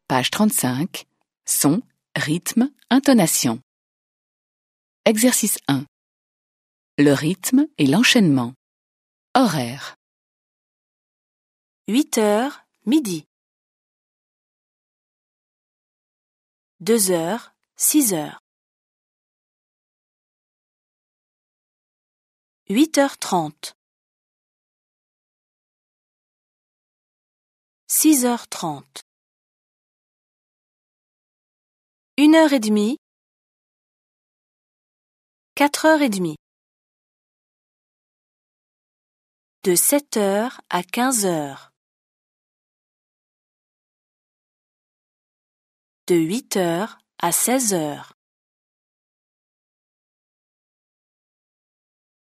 Page 35. Son, rythme, intonation. Exercice 1. Le rythme et l'enchaînement. Horaire. 8h, midi. 2h, 6h. 8h30. 6h30. 1h30. 4h30. De 7h à 15h. De 8h à 16h.